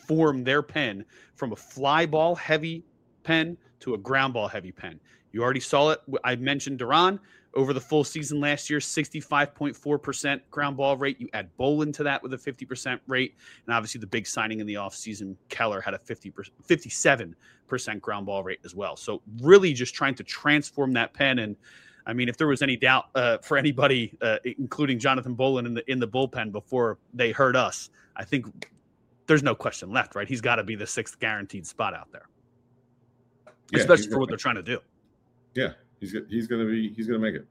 transform their pen from a fly ball heavy pen to a ground ball heavy pen. You already saw it. I mentioned Duran over the full season last year, 65.4% ground ball rate. You add Bolin to that with a 50% rate. And obviously the big signing in the offseason, Keller, had a 57% ground ball rate as well. So really just trying to transform that pen. And I mean, if there was any doubt for anybody, including Jonathan Bolin in the bullpen before they heard us, I think there's no question left, right? He's got to be the 6th guaranteed spot out there, especially for what they're trying to do. Yeah. He's gonna make it.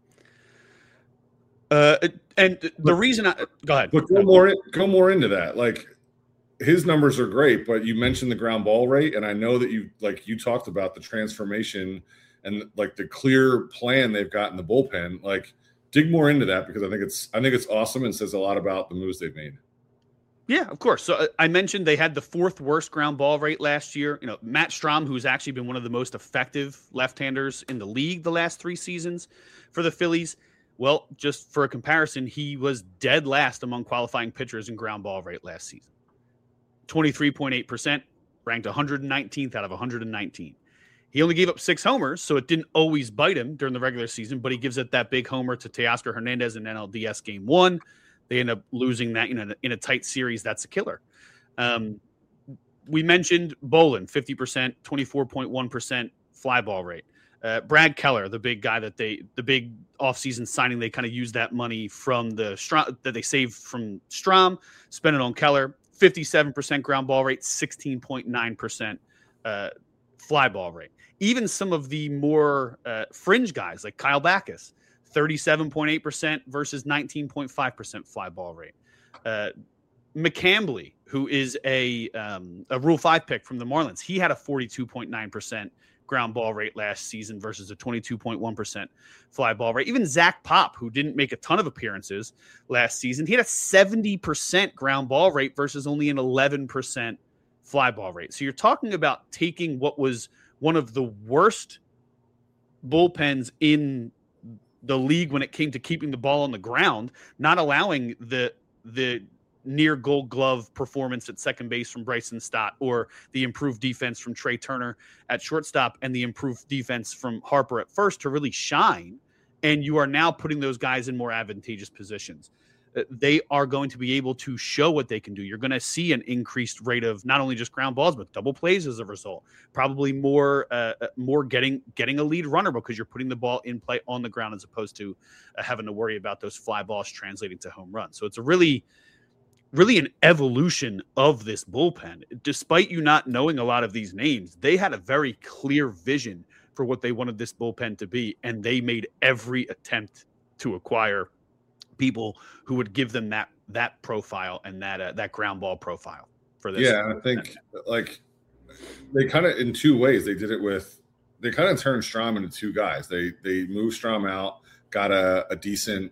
And the reason go ahead. But go more into that. Like, his numbers are great, but you mentioned the ground ball rate, and I know that you talked about the transformation and like the clear plan they've got in the bullpen. Like, dig more into that, because I think it's awesome and says a lot about the moves they've made. Yeah, of course. So I mentioned they had the 4th worst ground ball rate last year. You know, Matt Strahm, who's actually been one of the most effective left-handers in the league the last 3 seasons for the Phillies. Well, just for a comparison, he was dead last among qualifying pitchers in ground ball rate last season. 23.8%, ranked 119th out of 119. He only gave up 6 homers, so it didn't always bite him during the regular season, but he gives it that big homer to Teoscar Hernandez in NLDS Game 1. They end up losing that in a tight series. That's a killer. We mentioned Bolin, 50%, 24.1% fly ball rate. Brad Keller, the big guy the big offseason signing, they kind of used that money from that they saved from Strahm, spent it on Keller. 57% ground ball rate, 16.9% fly ball rate. Even some of the more fringe guys like Kyle Backus, 37.8% versus 19.5% fly ball rate. McCambly, who is a Rule 5 pick from the Marlins, he had a 42.9% ground ball rate last season versus a 22.1% fly ball rate. Even Zach Pop, who didn't make a ton of appearances last season, he had a 70% ground ball rate versus only an 11% fly ball rate. So you're talking about taking what was one of the worst bullpens in the league when it came to keeping the ball on the ground, not allowing the near Gold Glove performance at second base from Bryson Stott, or the improved defense from Trey Turner at shortstop, and the improved defense from Harper at first to really shine. And you are now putting those guys in more advantageous positions. They are going to be able to show what they can do. You're going to see an increased rate of not only just ground balls, but double plays as a result. Probably more getting a lead runner, because you're putting the ball in play on the ground as opposed to having to worry about those fly balls translating to home runs. So it's a really an evolution of this bullpen. Despite you not knowing a lot of these names, they had a very clear vision for what they wanted this bullpen to be, and they made every attempt to acquire people who would give them that profile and that ground ball profile for this. Yeah, I think like they kind of, in 2 ways, they did it with, they kind of turned Strahm into 2 guys. They moved Strahm out, got a decent,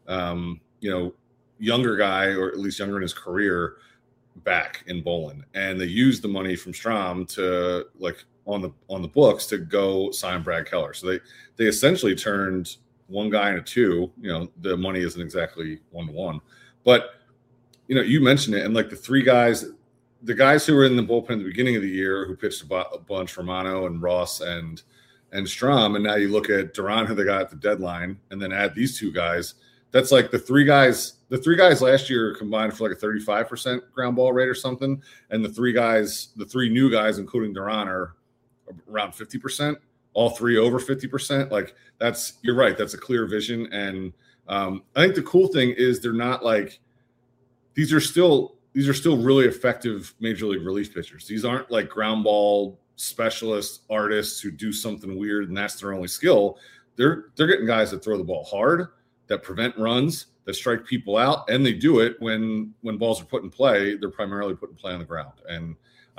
younger guy, or at least younger in his career, back in Bolin, and they used the money from Strahm to, like, on the books to go sign Brad Keller. So they essentially turned one guy into 2. The money isn't exactly 1-to-1, but you mentioned it, and like the guys who were in the bullpen at the beginning of the year, who pitched a bunch, Romano and Ross and Strahm, and now you look at Duran, who they got at the deadline, and then add these 2 guys. That's like the three guys last year combined for like a 35% ground ball rate or something. And the 3 new guys, including Duran, are around 50%, all 3 over 50%. Like, you're right. That's a clear vision. And I think the cool thing is they're not like, these are still really effective major league relief pitchers. These aren't like ground ball specialist artists who do something weird and that's their only skill. They're getting guys that throw the ball hard, that prevent runs, that strike people out, and they do it when balls are put in play. They're primarily put in play on the ground, and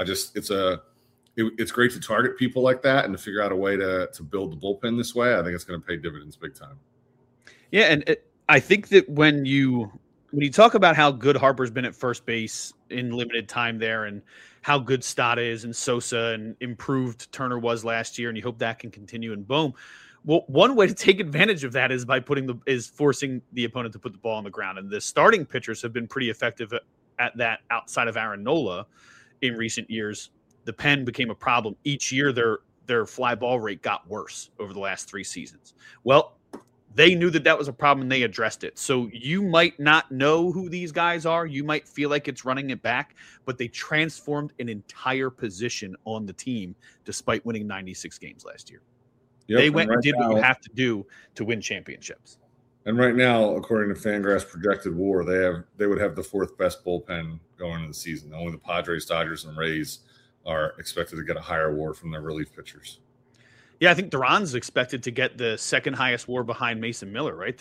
it's great to target people like that and to figure out a way to build the bullpen this way. I think it's going to pay dividends big time. Yeah, and I think that when you talk about how good Harper's been at first base in limited time there, and how good Stott is, and Sosa, and improved Turner was last year, and you hope that can continue, and boom. Well, one way to take advantage of that is by forcing the opponent to put the ball on the ground. And the starting pitchers have been pretty effective at that outside of Aaron Nola. in recent years, the pen became a problem. Each year, their fly ball rate got worse over the last 3 seasons. Well, they knew that was a problem and they addressed it. So you might not know who these guys are. You might feel like it's running it back, but they transformed an entire position on the team despite winning 96 games last year. Yep, they went and did what you have to do to win championships. And right now, according to Fangraphs projected WAR, they would have the 4th best bullpen going into the season. Only the Padres, Dodgers, and Rays are expected to get a higher WAR from their relief pitchers. Yeah, I think Duran's expected to get the 2nd highest WAR behind Mason Miller, right?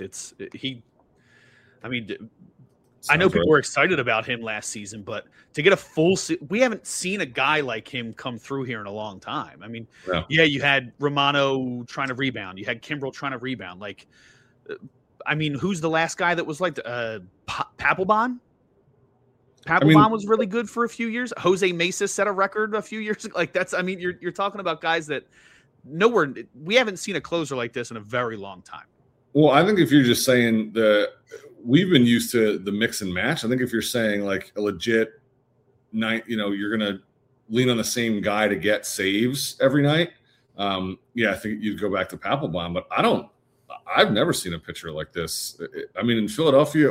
I know people were excited about him last season, but to get a full we haven't seen a guy like him come through here in a long time. I mean, yeah, you had Romano trying to rebound. You had Kimbrel trying to rebound. Like, I mean, who's the last guy that was like Papelbon? Papelbon was really good for a few years. Jose Mesa set a record a few years ago. Like, you're talking about guys that we haven't seen a closer like this in a very long time. Well, I think if you're just saying we've been used to the mix and match. I think if you're saying like a legit night, you're going to lean on the same guy to get saves every night. I think you'd go back to Papelbon, but I've never seen a pitcher like this. I mean, in Philadelphia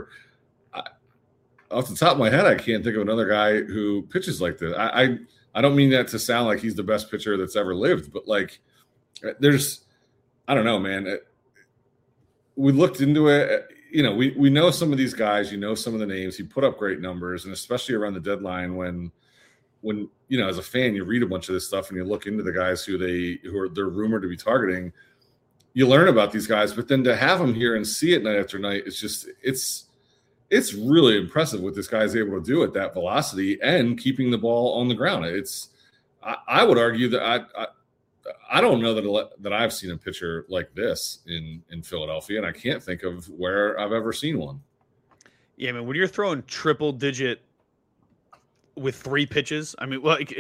off the top of my head, I can't think of another guy who pitches like this. I don't mean that to sound like he's the best pitcher that's ever lived, but like I don't know, man. We looked into it. We know some of these guys, some of the names. He put up great numbers, and especially around the deadline when as a fan, you read a bunch of this stuff and you look into the guys who they're rumored to be targeting. You learn about these guys, but then to have them here and see it night after night, it's really impressive what this guy's able to do at that velocity and keeping the ball on the ground. I would argue that I don't know that I've seen a pitcher like this in Philadelphia, and I can't think of where I've ever seen one. Yeah, man, when you're throwing triple digit with 3 pitches, I mean, like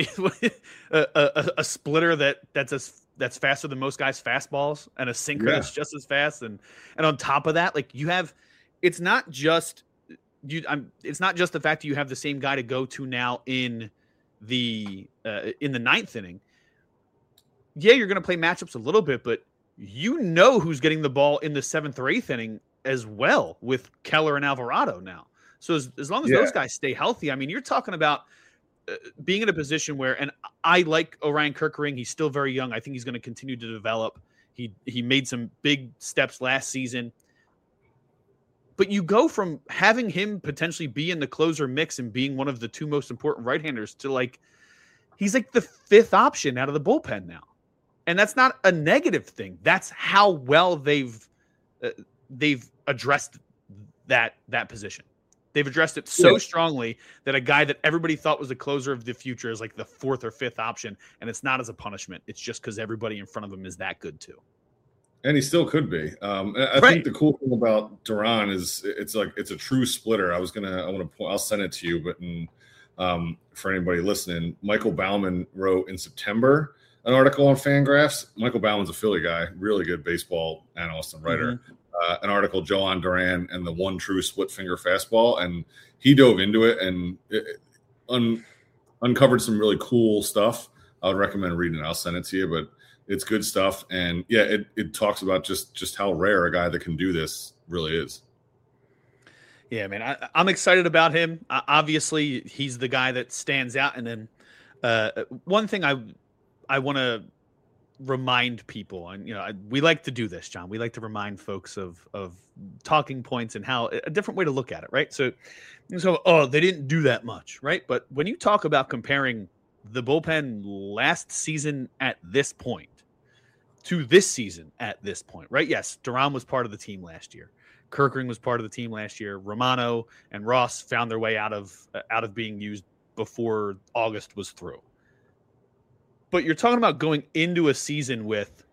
a splitter that's faster than most guys' fastballs, and a sinker that's just as fast, and on top of that, like it's not just the fact that you have the same guy to go to now in the 9th inning. Yeah, you're going to play matchups a little bit, but who's getting the ball in the 7th or 8th inning as well with Keller and Alvarado now. So as long as those guys stay healthy, I mean, you're talking about being in a position where, and I like Orion Kerkering. He's still very young. I think he's going to continue to develop. He made some big steps last season. But you go from having him potentially be in the closer mix and being one of the 2 most important right-handers to he's like the 5th option out of the bullpen now. And that's not a negative thing. That's how well they've addressed that position. They've addressed it so strongly that a guy that everybody thought was the closer of the future is like the 4th or 5th option. And it's not as a punishment. It's just because everybody in front of him is that good too. And he still could be. I think the cool thing about Duran is it's a true splitter. I'll send it to you, but for anybody listening, Michael Baumann wrote in September an article on Fangraphs. Michael Bauman's a Philly guy, really good baseball analyst and writer. An article, Joan Duran and the one true split finger fastball, and he dove into it and uncovered some really cool stuff. I would recommend reading it. I'll send it to you, but it's good stuff. And it talks about just how rare a guy that can do this really is. Yeah, man, I'm excited about him. Obviously, he's the guy that stands out. And then one thing I want to remind people, and we like to do this, John. We like to remind folks of talking points and how a different way to look at it, right? So they didn't do that much, right? But when you talk about comparing the bullpen last season at this point to this season at this point, right? Yes, Duran was part of the team last year. Kerkering was part of the team last year. Romano and Ross found their way out of being used before August was through. But you're talking about going into a season with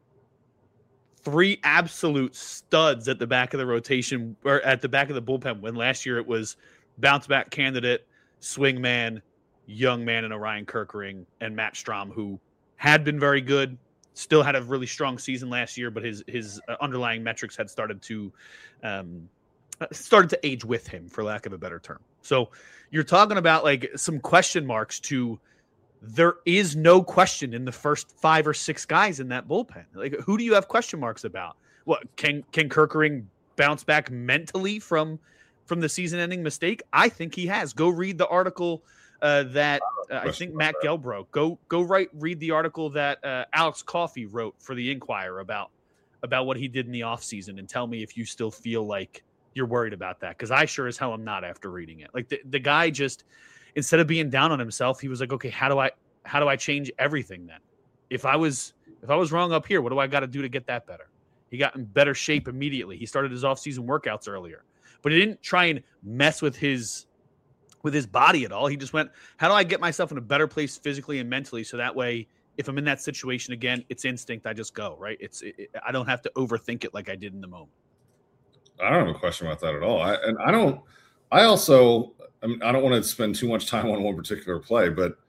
3 absolute studs at the back of the rotation, or at the back of the bullpen, when last year it was bounce back candidate, swing man, young man in Orion Kerkering, and Matt Strahm, who had been very good, still had a really strong season last year, but his underlying metrics had started to age with him, for lack of a better term. So you're talking about like some question marks to there is no question in the first 5 or 6 guys in that bullpen. Like, who do you have question marks about? What can Kerkering bounce back mentally from the season-ending mistake? I think he has. Go read the article that I think Matt Gelbro. Go read the article that Alex Coffey wrote for the Inquirer about what he did in the offseason, and tell me if you still feel like you're worried about that, because I sure as hell am not after reading it. Like the guy just, instead of being down on himself, he was like, okay, how do I change everything then? If I was wrong up here, what do I got to do to get that better? He got in better shape immediately. He started his off-season workouts earlier, but he didn't try and mess with his body at all. He just went, how do I get myself in a better place physically and mentally, so that way if I'm in that situation again, it's instinct. I just go, right? I don't have to overthink it like I did in the moment. I don't have a question about that at all. I don't want to spend too much time on one particular play, but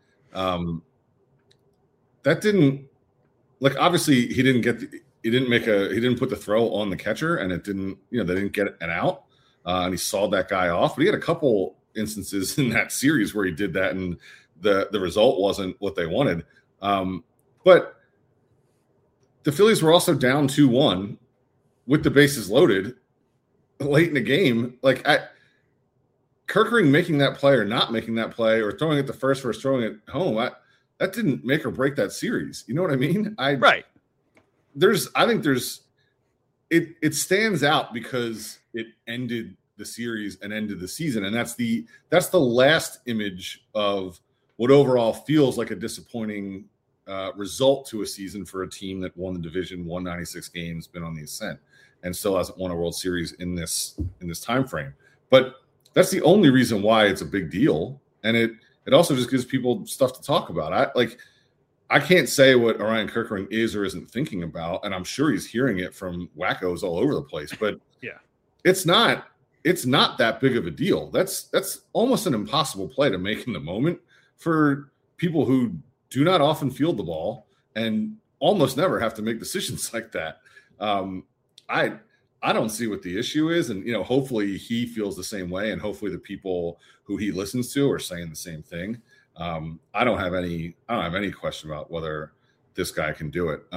that didn't, like, obviously he didn't put the throw on the catcher, and it didn't, they didn't get an out, and he sawed that guy off. But he had a couple instances in that series where he did that, and the result wasn't what they wanted. But the Phillies were also down 2-1 with the bases loaded late in the game. Like, Kerkering making that play or not making that play, or throwing it to first versus throwing it home, that didn't make or break that series. You know what I mean? Right. It stands out because it ended the series and ended the season, and that's the last image of what overall feels like a disappointing result to a season for a team that won the division, won 96 games, been on the ascent, and still hasn't won a World Series in this time frame. But that's the only reason why it's a big deal, and it also just gives people stuff to talk about. I can't say what Orion Kerkering is or isn't thinking about, and I'm sure he's hearing it from wackos all over the place. But yeah, it's not that big of a deal. That's almost an impossible play to make in the moment for people who do not often field the ball and almost never have to make decisions like that. I don't see what the issue is, and hopefully he feels the same way, and hopefully the people who he listens to are saying the same thing. I don't have any question about whether this guy can do it.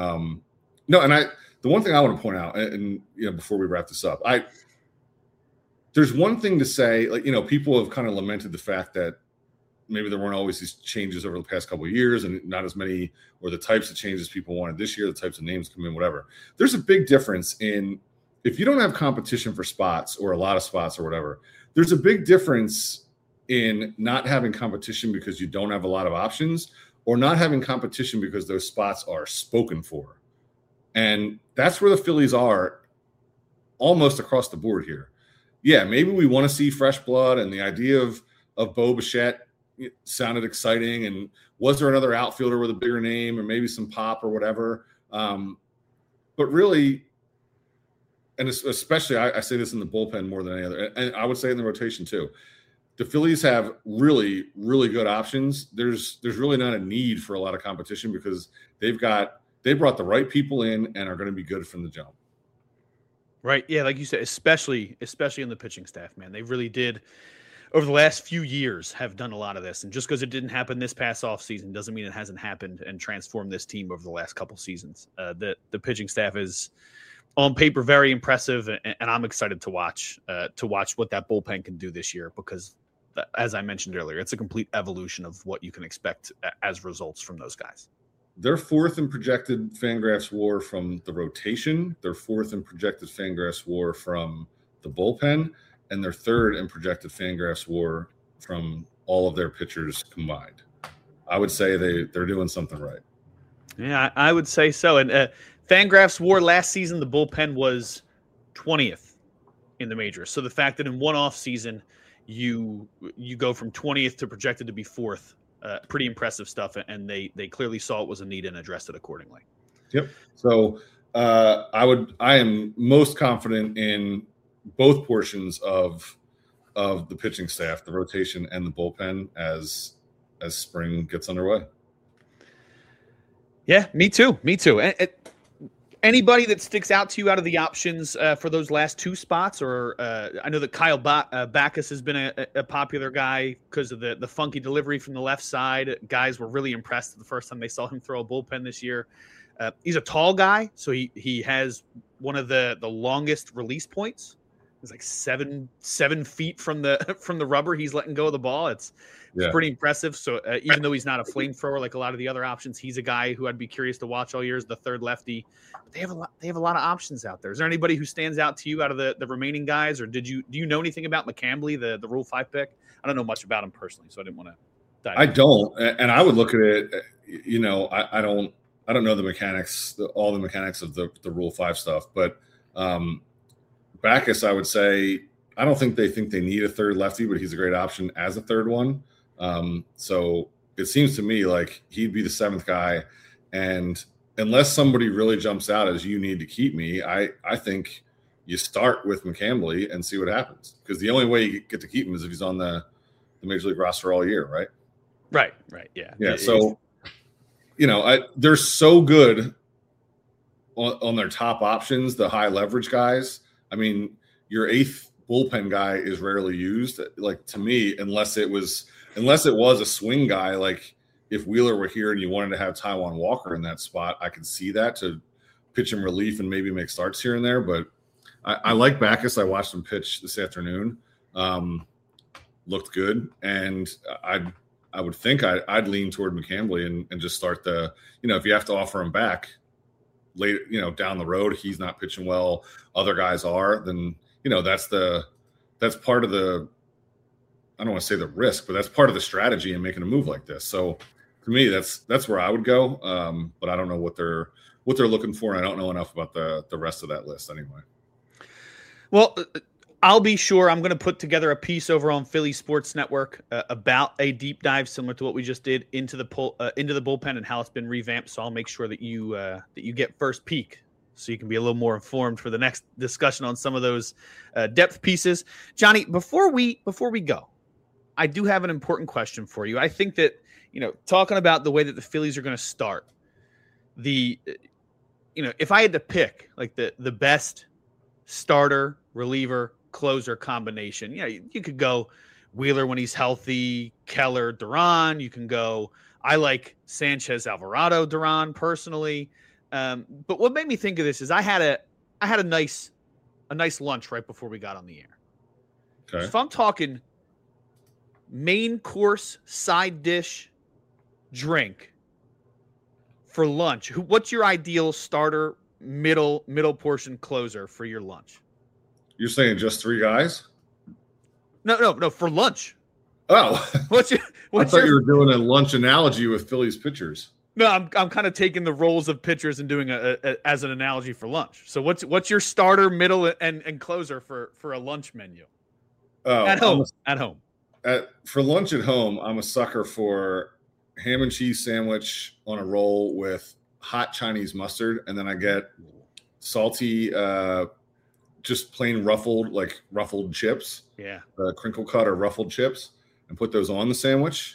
The one thing I want to point out, and before we wrap this up, there's one thing to say, like, people have kind of lamented the fact that maybe there weren't always these changes over the past couple of years, and not as many, or the types of changes people wanted this year, the types of names come in, whatever. There's a big difference in, if you don't have competition for spots or a lot of spots or whatever, there's a big difference in not having competition because you don't have a lot of options, or not having competition because those spots are spoken for. And that's where the Phillies are almost across the board here. Yeah, maybe we want to see fresh blood, and the idea of Bo Bichette sounded exciting, and was there another outfielder with a bigger name, or maybe some pop or whatever. But really, and especially I say this in the bullpen more than any other, and I would say in the rotation too, the Phillies have really, really good options. There's really not a need for a lot of competition, because they brought the right people in and are going to be good from the jump. Right. Yeah, like you said, especially in the pitching staff, man. They really did, over the last few years, have done a lot of this. And just because it didn't happen this past offseason doesn't mean it hasn't happened and transformed this team over the last couple seasons. The pitching staff is, on paper, very impressive, and I'm excited to watch what that bullpen can do this year, because, as I mentioned earlier, it's a complete evolution of what you can expect as results from those guys. They're fourth in projected Fangraphs WAR from the rotation. They're fourth in projected Fangraphs WAR from the bullpen, and they're third in projected Fangraphs WAR from all of their pitchers combined. I would say they're doing something right. Yeah, I would say so. And Fangraphs WAR last season, the bullpen was 20th in the majors. So the fact that in one off season you go from 20th to projected to be fourth, pretty impressive stuff. And they clearly saw it was a need and addressed it accordingly. Yep. So I am most confident in both portions of the pitching staff, the rotation and the bullpen, as spring gets underway. Yeah, me too. And Anybody that sticks out to you out of the options for those last two spots? Or I know that Kyle Backus has been a popular guy because of the funky delivery from the left side. Guys were really impressed the first time they saw him throw a bullpen this year. He's a tall guy, so he has one of the longest release points. It's like seven feet from the rubber he's letting go of the ball. It's pretty impressive. So even though he's not a flamethrower like a lot of the other options, he's a guy who I'd be curious to watch all year as the third lefty. But they have a lot of options out there. Is there anybody who stands out to you out of the remaining guys, or do you know anything about McCambly, the Rule 5 pick? I don't know much about him personally, so I didn't want to dive in. I don't, and I would look at it. I don't know the mechanics, all the mechanics of the Rule 5 stuff, but Backus, I would say, I don't think they need a third lefty, but he's a great option as a third one. So it seems to me like he'd be the seventh guy. And unless somebody really jumps out as you need to keep me, I think you start with McCambly and see what happens. Because the only way you get to keep him is if he's on the Major League roster all year, right? Right. Yeah. Yeah. So, they're so good on their top options, the high leverage guys. I mean, your eighth bullpen guy is rarely used. Like, to me, unless it was a swing guy, like if Wheeler were here and you wanted to have Taijuan Walker in that spot, I could see that to pitch him relief and maybe make starts here and there. But I like Backus. I watched him pitch this afternoon. Looked good. And I would think I'd lean toward McCambly and just start if you have to offer him back later, down the road, he's not pitching well, other guys are, then, that's part of the, I don't want to say the risk, but that's part of the strategy in making a move like this. So to me, that's where I would go. But I don't know what they're looking for. And I don't know enough about the rest of that list anyway. Well, I'll be sure I'm going to put together a piece over on Philly Sports Network about a deep dive similar to what we just did into the bullpen and how it's been revamped. So I'll make sure that you get first peek, so you can be a little more informed for the next discussion on some of those depth pieces. Johnny, before we go, I do have an important question for you. I think that talking about the way that the Phillies are going to start, if I had to pick like the best starter, reliever, closer combination, you could go Wheeler when he's healthy, Keller, Duran. You can go, I like Sanchez, Alvarado, Duran personally. But what made me think of this is I had a nice lunch right before we got on the air. Okay. So if I'm talking main course, side dish, drink for lunch, what's your ideal starter, middle portion closer for your lunch? You're saying just three guys? No, for lunch. Oh, I thought you were doing a lunch analogy with Phillies pitchers. No, I'm kind of taking the roles of pitchers and doing as an analogy for lunch. So what's your starter, middle, and closer for a lunch menu? Oh, at home. For lunch at home, I'm a sucker for ham and cheese sandwich on a roll with hot Chinese mustard, and then I get salty, just plain ruffled chips. Yeah, crinkle cut or ruffled chips, and put those on the sandwich.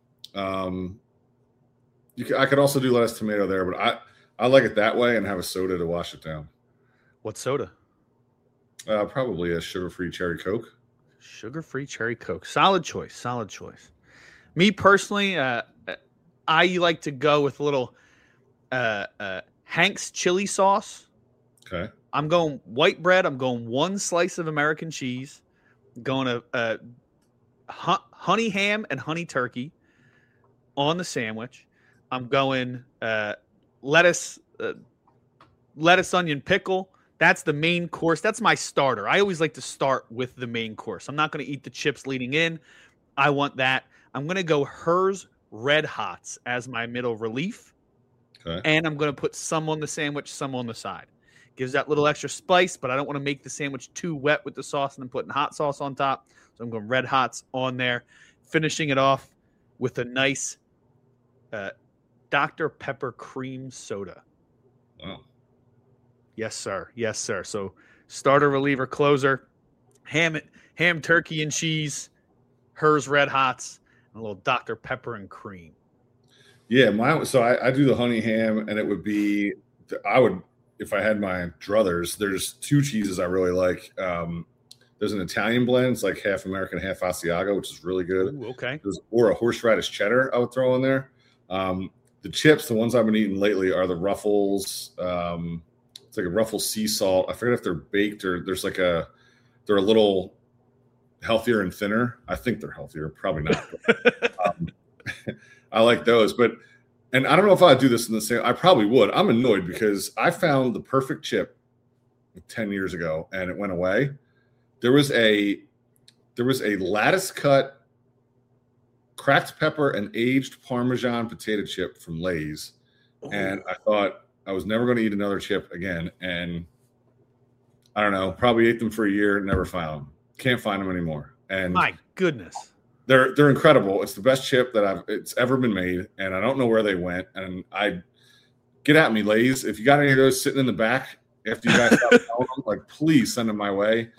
I could also do lettuce, tomato there, but I like it that way and have a soda to wash it down. What soda? Probably a sugar-free cherry Coke. Sugar-free cherry Coke. Solid choice. Me personally, I like to go with a little Hank's chili sauce. Okay. I'm going white bread. I'm going one slice of American cheese. I'm going honey ham and honey turkey on the sandwich. I'm going lettuce, onion, pickle. That's the main course. That's my starter. I always like to start with the main course. I'm not going to eat the chips leading in. I want that. I'm going to go Hers Red Hots as my middle relief. Okay. And I'm going to put some on the sandwich, some on the side. Gives that little extra spice, but I don't want to make the sandwich too wet with the sauce and then putting hot sauce on top. So I'm going Red Hots on there, finishing it off with a nice Dr. Pepper cream soda. Wow. Yes, sir. So starter, reliever, closer, ham, turkey and cheese, Hers Red Hots, and a little Dr. Pepper and cream. Yeah, mine. So I do the honey ham, and it would be I would if I had my druthers, there's two cheeses I really like. There's an Italian blend. It's like half American, half Asiago, which is really good. Ooh, okay. Or a horseradish cheddar I would throw in there. The chips, the ones I've been eating lately are the Ruffles. It's like a Ruffles sea salt. I forget if they're baked or they're a little healthier and thinner. I think they're healthier. Probably not. I like those. And I don't know if I'd do this in the same. I probably would. I'm annoyed because I found the perfect chip 10 years ago and it went away. There was a lattice cut cracked pepper and aged Parmesan potato chip from Lay's. Oh. And I thought I was never going to eat another chip again. And I don't know, probably ate them for a year, never found them. Can't find them anymore. And my goodness. They're incredible. It's the best chip that it's ever been made. And I don't know where they went. And get at me, Lay's. If you got any of those sitting in the back after you guys stopped selling them, like please send them my way.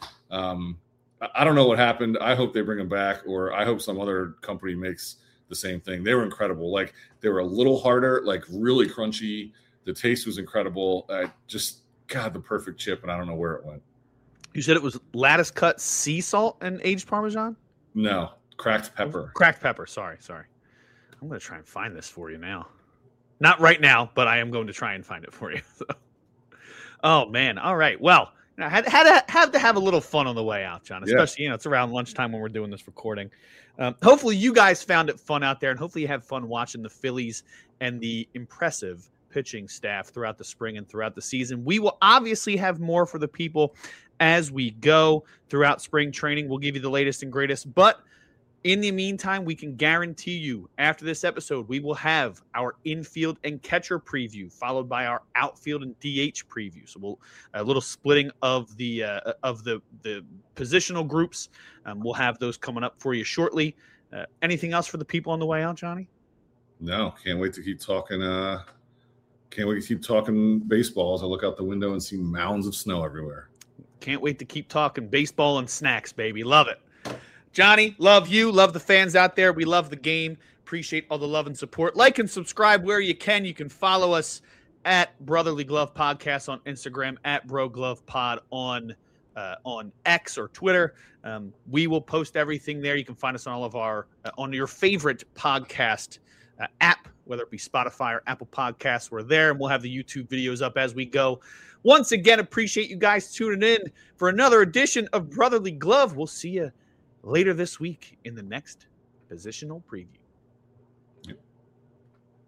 I don't know what happened. I hope they bring them back, or I hope some other company makes the same thing. They were incredible. Like they were a little harder, like really crunchy. The taste was incredible. God, the perfect chip, and I don't know where it went. You said it was lattice cut sea salt and aged Parmesan? No, cracked pepper. Cracked pepper. Sorry. I'm going to try and find this for you now. Not right now, but I am going to try and find it for you. So. Oh man. All right. Well, I had to have a little fun on the way out, John, especially, it's around lunchtime when we're doing this recording. Hopefully you guys found it fun out there, and hopefully you have fun watching the Phillies and the impressive pitching staff throughout the spring and throughout the season. We will obviously have more for the people as we go throughout spring training. We'll give you the latest and greatest, but in the meantime, we can guarantee you after this episode, we will have our infield and catcher preview, followed by our outfield and DH preview. So a little splitting of the positional groups. We'll have those coming up for you shortly. Anything else for the people on the way out, Johnny? No, can't wait to keep talking. Can't wait to keep talking baseball as I look out the window and see mounds of snow everywhere. Can't wait to keep talking baseball and snacks, baby. Love it. Johnny, love you. Love the fans out there. We love the game. Appreciate all the love and support. Like and subscribe where you can. You can follow us at Brotherly Glove Podcast on Instagram, at Bro Glove Pod on X or Twitter. We will post everything there. You can find us on all of our on your favorite podcast app, whether it be Spotify or Apple Podcasts. We're there, and we'll have the YouTube videos up as we go. Once again, appreciate you guys tuning in for another edition of Brotherly Glove. We'll see you later this week in the next positional preview.